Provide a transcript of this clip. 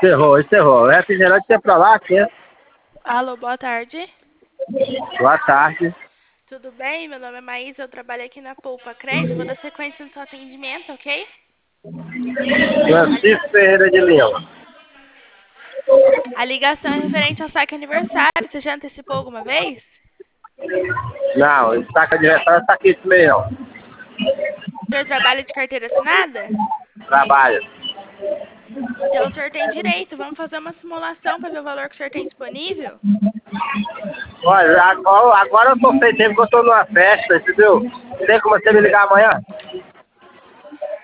Encerrou. Refrigerante é pra lá, aqui. Alô, boa tarde. Boa tarde. Tudo bem? Meu nome é Maísa, eu trabalho aqui na Poupa Crédito. Vou dar sequência no seu atendimento, ok? Francisco Ferreira de Lima. A ligação é referente ao saque aniversário. Você já antecipou alguma vez? Não, esse saco aniversário tá aqui esse meio. O senhor trabalha de carteira assinada? Trabalho. Então o senhor tem direito. Vamos fazer uma simulação para ver o valor que o senhor tem disponível? Olha, agora eu tô sem tempo que eu tô numa festa, entendeu? Tem como você me ligar amanhã?